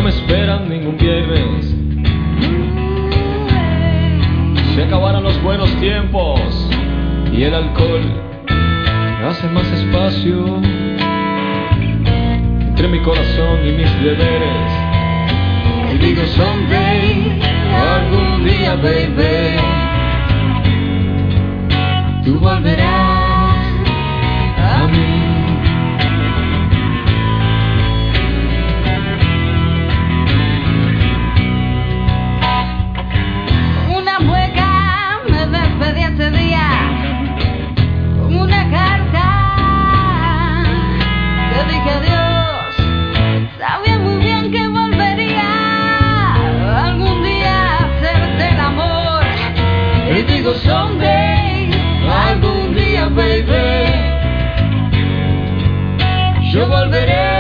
me esperan ningún viernes. Se acabaron los buenos tiempos y el alcohol hace más espacio entre mi corazón y mis deberes. Y digo someday, algún día, baby, tú volverás a mí. Una mueca me despedí ese día con una carta que dije adiós. Sabía muy bien que volvería algún día a hacerte el amor. Y digo someday, algún día, baby, yo volveré.